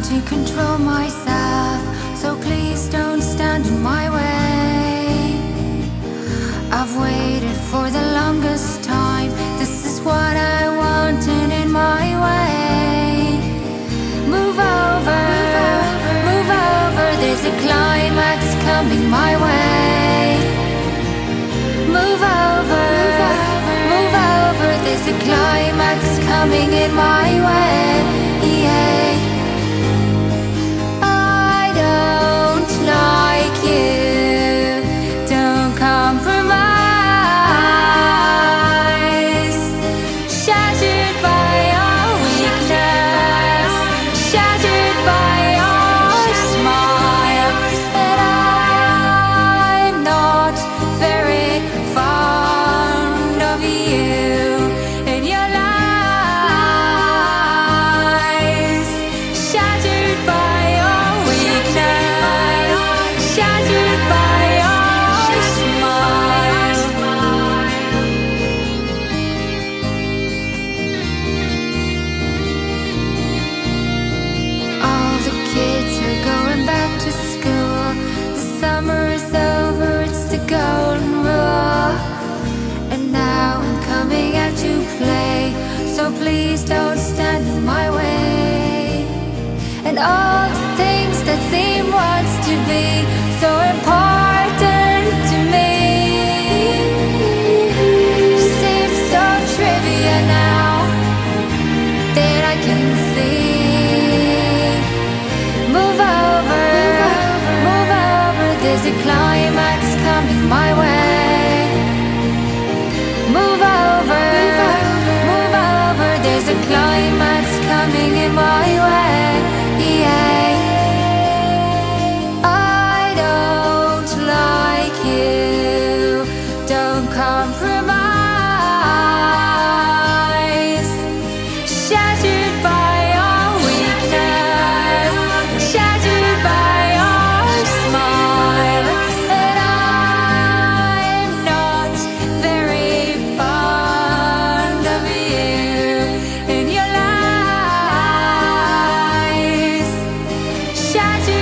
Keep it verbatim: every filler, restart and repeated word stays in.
to control myself, so please don't stand in my way. I've waited for the longest time. This is what I wanted in my way. Move over, move over, there's a climax coming my way. Move over, move over, there's a climax coming in my way. Yeah. I don't like you, don't compromise. Shattered by your weakness, shattered by your smile. And I'm not very fond of you and your lies. Shattered by your weakness, shattered by your smile. All the kids are going back to school. The summer is over, it's the golden rule. And now I'm coming out to play, so please don't stand in my way. And all the things that seem once to be so important to me seem so trivial now that I can see. Move over, move over, there's a climax coming my way. Move over, move over, there's a climax coming in my way. Yeah. I don't like you, don't compromise. Shattered by your weakness, shattered by your smile. And I'm not very fond of you and your lies. Shattered